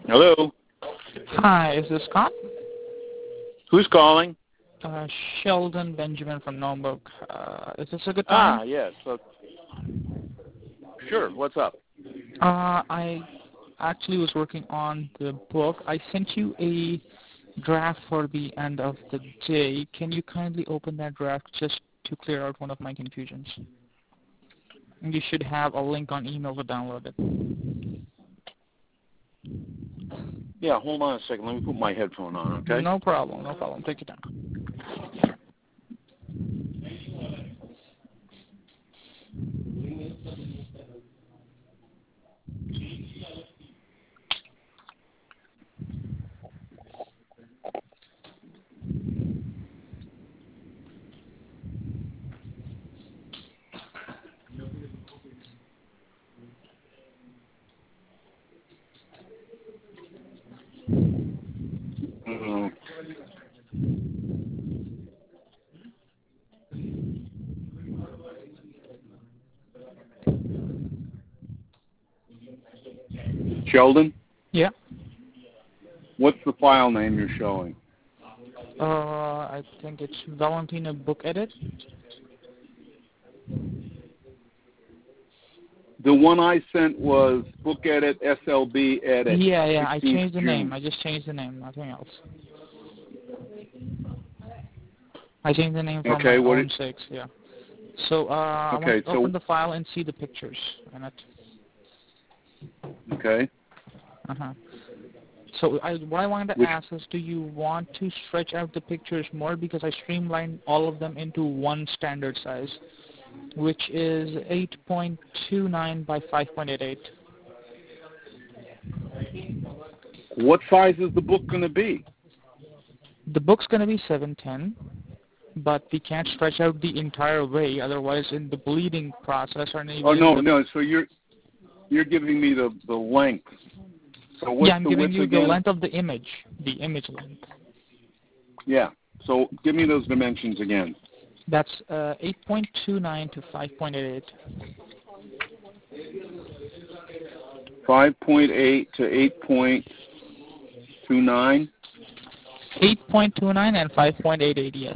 Hello. Hi, is this Scott? Who's calling? Sheldon Benjamin from Notebook. Is this a good time? Yes. Sure. What's up? I actually was working on the book. I sent you a draft for the end of the day. Can you kindly open that draft just to clear out one of my confusions? And you should have a link on email to download it. Yeah, hold on a second. Let me put my headphone on, okay? No problem. Take your time. Sheldon? Yeah. What's the file name you're showing? I think it's Valentina Book Edit. The one I sent was Book Edit, SLB Edit. Yeah, I changed the June. name. I just changed the name, nothing else. I changed the name for my own sakes, yeah. So I want to open the file and see the pictures in it. Okay. So what I wanted to ask is, do you want to stretch out the pictures more? Because I streamlined all of them into one standard size, which is 8.29 by 5.88. What size is the book going to be? The book's going to be 710, but we can't stretch out the entire way, otherwise in the bleeding process or anything. Oh, no, so you're giving me the length. So what's I'm giving you the length of the image length. Yeah, so give me those dimensions again. That's 8.29 to 5.88. 5.8 to 8.29? 8.29 and 5.88, yes.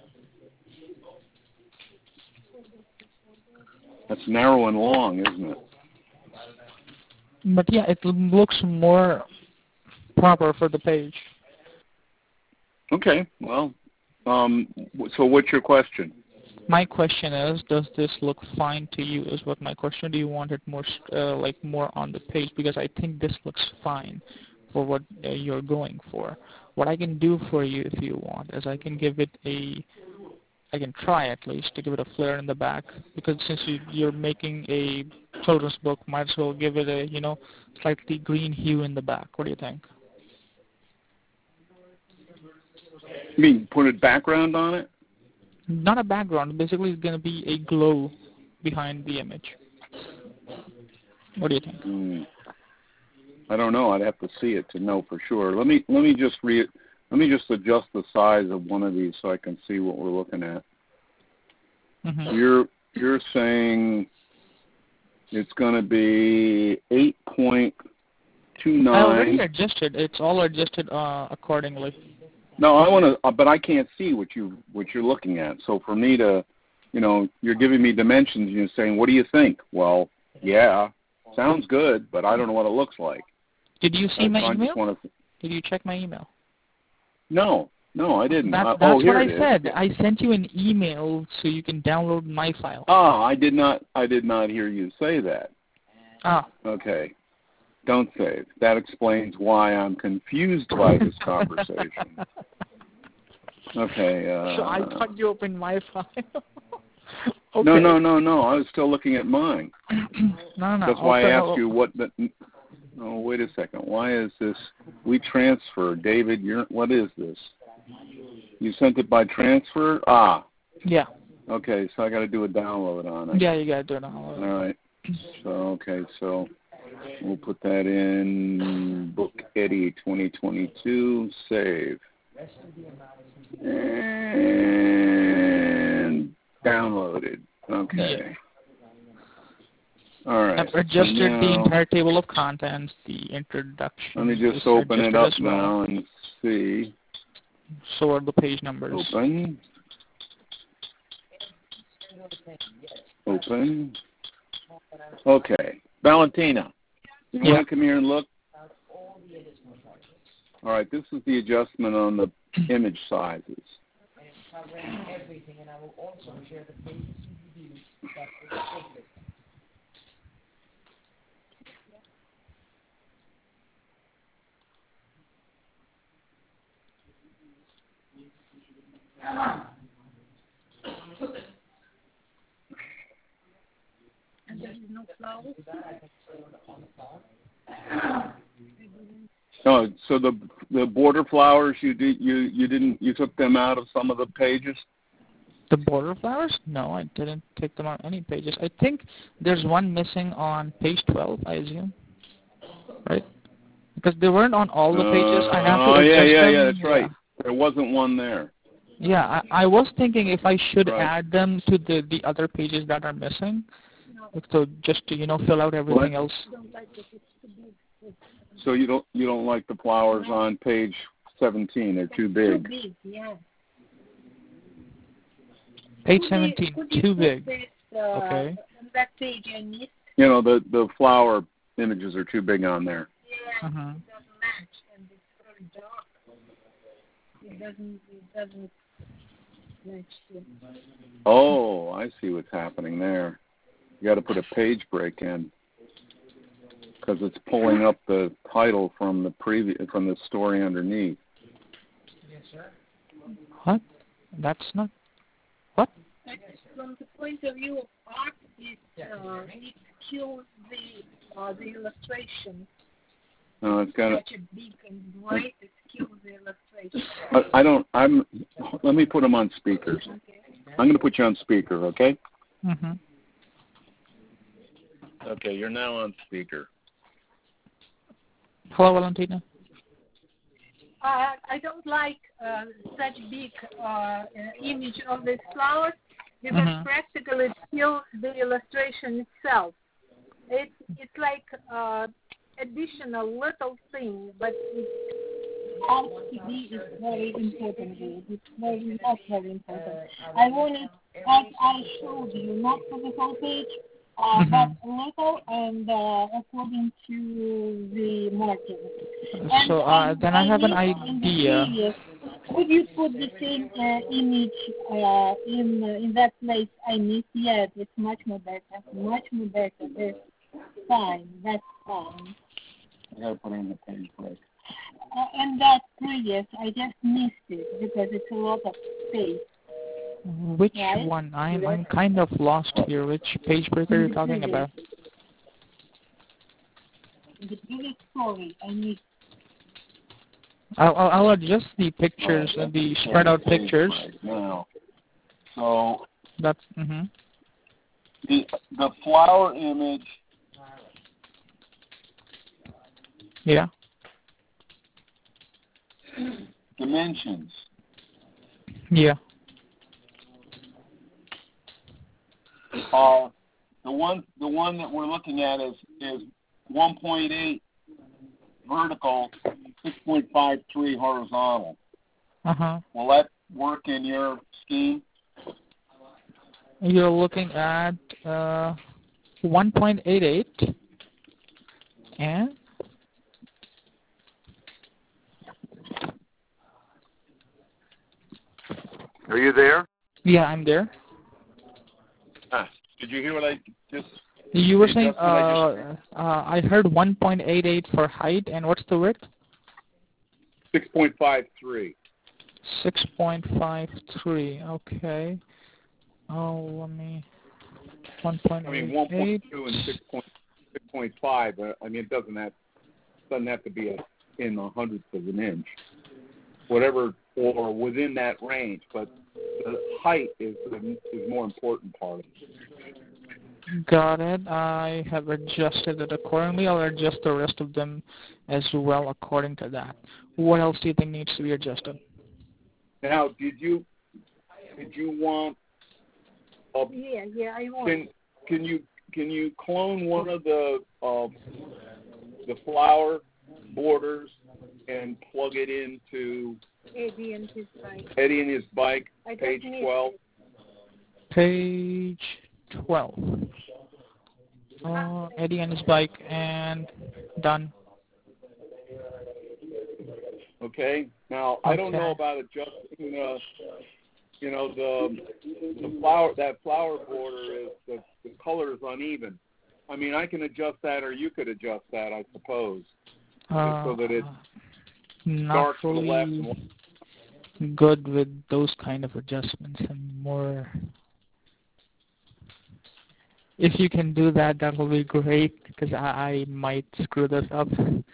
That's narrow and long, isn't it? But yeah, it looks more proper for the page. Okay, well, so what's your question? My question is, does this look fine to you is what my question. Do you want it more, more on the page? Because I think this looks fine for what you're going for. What I can do for you if you want is I can give it I can try at least to give it a flare in the back, because since you're making a children's book, might as well give it a, slightly green hue in the back. What do you think? You mean put a background on it? Not a background. Basically, it's going to be a glow behind the image. What do you think? I don't know. I'd have to see it to know for sure. Let me just adjust the size of one of these so I can see what we're looking at. You're saying it's going to be 8.29. I already adjusted. It's all adjusted accordingly. No, I want to, but I can't see what you're looking at. So for me to, you're giving me dimensions and you're saying, what do you think? Well, yeah, sounds good, but I don't know what it looks like. Did you see my email? Did you check my email? No, I didn't. That's what I said. I sent you an email so you can download my file. Oh, I did not hear you say that. Ah. Okay. Don't say it. That explains why I'm confused by this conversation. Okay. So I thought you opened my file. Okay. No. I was still looking at mine. No. That's why I asked you what the... Oh, wait a second. Why is this... We transfer. David, what is this? You sent it by transfer? Ah. Yeah. Okay, so I got to do a download on it. Yeah, you got to do a download. All right. So we'll put that in Book Eddy 2022, save. And downloaded. Okay. All right. I've adjusted So now, the entire table of contents, the introduction. let me just is open it adjusted up as well. now and see. So are the page numbers. Open. Open. Okay. Valentina, you Yeah. want to come here and look? All right, this is the adjustment on the image sizes. And there is no flowers? Oh, so the border flowers you took them out of some of the pages? The border flowers? No, I didn't take them on any pages. I think there's one missing on page 12, I assume. Right? Because they weren't on all the pages. I have to adjust them. Yeah, that's right. There wasn't one there. Yeah, I was thinking if I should Right. add them to the other pages that are missing. So just to, fill out everything else. So you don't like the flowers on page 17? They're too big. Too big, yeah. Page 17, too big. This, okay. On that page I missed. You know, the flower images are too big on there. Yeah, it doesn't match, and it's very dark. It doesn't match. Oh, I see what's happening there. You got to put a page break in because it's pulling up the title from the story underneath. Yes, sir. What? That's not. What? From the point of view of art, it kills the illustration. It's got such a big and bright, it kills the illustration. I don't. Let me put them on speakers. Okay. I'm going to put you on speaker, okay? Mm-hmm. Okay, you're now on speaker. Hello, Valentina. I don't like such big image of these flowers because practically it kills the illustration itself. It's like additional little thing, but art TV is very important. It's not very important. I wanted, as I showed you, not for the whole page, but little and according to the margin. So then I have an idea. Could you put the same image in that place I missed? Yes, it's much more better. Much more better. That's fine. That's fine. I got to put in the page break. And that previous, I just missed it because it's a lot of space. Which right? one? I'm kind of lost here. Which page break are you talking about? The previous story, I missed. I'll adjust the pictures, the spread out pictures. Right now. So That's the flower image. Yeah. Dimensions. Yeah. The one that we're looking at is 1.8 vertical, 6.53 horizontal. Will that work in your scheme? You're looking at 1.88 and Are you there? yeah, I'm there. Did you hear what I just? You were saying I heard 1.88 for height, and what's the width? 6.53. 6.53. Okay. Oh, let me. 1.88. I mean, 1.2 and 6.5. I mean, it doesn't have to be in the hundredths of an inch. Whatever, or within that range, but the height is the more important part of it. Got it. I have adjusted it accordingly. I'll adjust the rest of them as well according to that. What else do you think needs to be adjusted? Now, did you want? Yeah, I want. Can you clone one of the flower borders and plug it into Eddie and his bike. Eddie and his bike, page 12? Page 12. Eddie and his bike, and done. Okay. Now I don't know about adjusting. The flower. That flower border is the color is uneven. I mean, I can adjust that, or you could adjust that, I suppose, so that it's dark to the left. Not good with those kind of adjustments. And more. If you can do that, that will be great, because I might screw this up.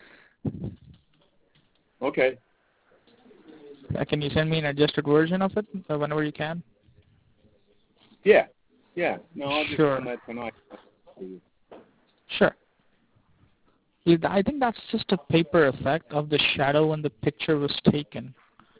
Okay. Can you send me an adjusted version of it whenever you can? Yeah. No, I'll just Sure. send that tonight. Sure. I think that's just a paper effect of the shadow when the picture was taken.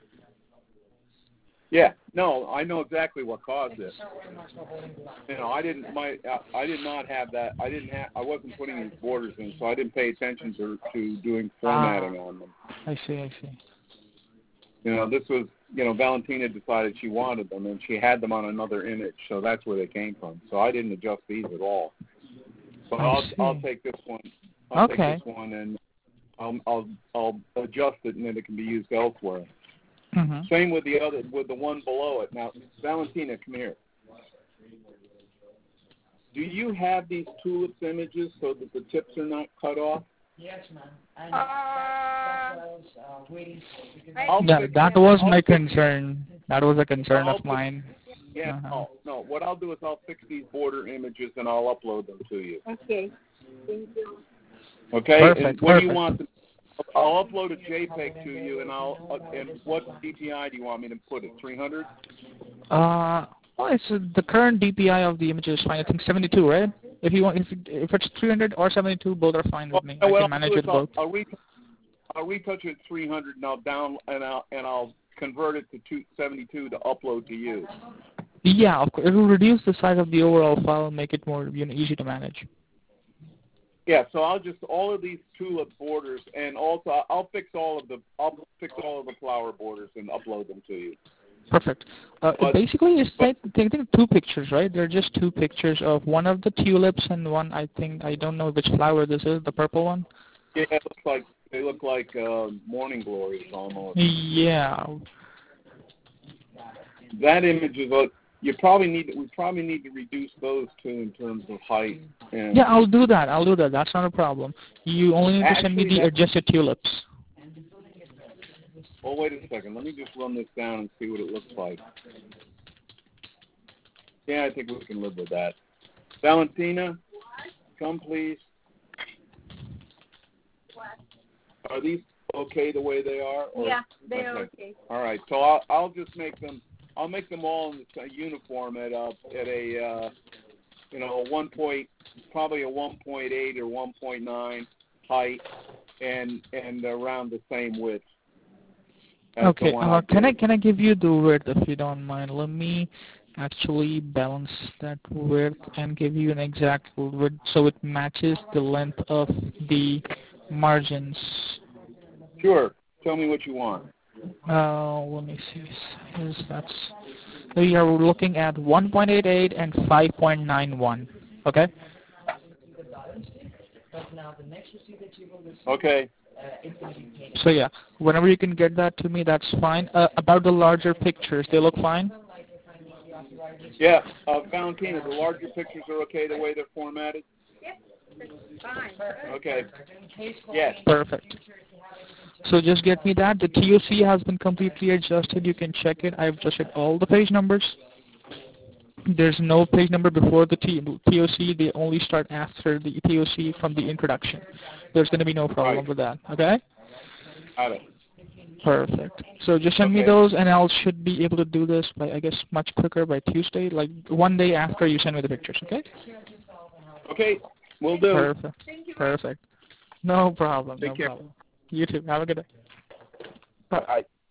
Yeah. No, I know exactly what caused it. I did not have that. I wasn't putting these borders in, so I didn't pay attention to doing formatting on them. I see. This was, Valentina decided she wanted them, and she had them on another image, so that's where they came from. So I didn't adjust these at all. But I'll take this one. Take this one, and I'll adjust it, and then it can be used elsewhere. Mm-hmm. Same with the one below it. Now, Valentina, come here. Do you have these tulips images so that the tips are not cut off? Yes, ma'am. That's what I was waiting for. That was my concern. That was a concern of mine. Yeah, no. What I'll do is I'll fix these border images and I'll upload them to you. Okay. Thank you. Okay. Perfect. And what do you want? I'll upload a JPEG to you, and and what DPI do you want me to put it? 300? It's the current DPI of the image is fine. I think 72, right? If you want, if it's 300 or 72, both are fine with me. I can manage it both. I'll retouch it at 300, and I'll convert it to 272 to upload to you. Yeah, of course. It will reduce the size of the overall file, make it more easy to manage. Yeah, so all of these tulip borders, and also I'll fix all of the flower borders and upload them to you. Perfect. Basically, it's like two pictures, right? They're just two pictures of one of the tulips and one, I don't know which flower this is, the purple one. Yeah, they look like morning glories almost. Yeah. That image is we probably need to reduce those two in terms of height. Yeah, I'll do that. That's not a problem. You only need to send me the adjusted tulips. Oh, wait a second. Let me just run this down and see what it looks like. Yeah, I think we can live with that. Valentina, come please. What? Are these okay the way they are? Yeah, they are okay. All right. So I'll just make them. I'll make them all in the uniform at a probably a 1.8 or 1.9 height, and around the same width. Okay. Can I give you the width if you don't mind? Let me actually balance that width and give you an exact width so it matches the length of the margins. Sure. Tell me what you want. Let me see. So we are looking at 1.88 and 5.91. Okay. Okay. So yeah, whenever you can get that to me, that's fine. About the larger pictures, they look fine? Yeah, Valentina, the larger pictures are okay the way they're formatted? Yep, that's fine. Okay. Yes. Perfect. So just get me that. The TOC has been completely adjusted. You can check it. I've adjusted all the page numbers. There's no page number before the TOC. They only start after the TOC from the introduction. There's going to be no problem with that. Okay? Got it. Perfect. So just send me those, and I should be able to do this by, I guess, much quicker by Tuesday, like one day after you send me the pictures. Okay? Okay. Will do. Perfect. Perfect. No problem. Take care. You too. Have a good day. Bye. Bye.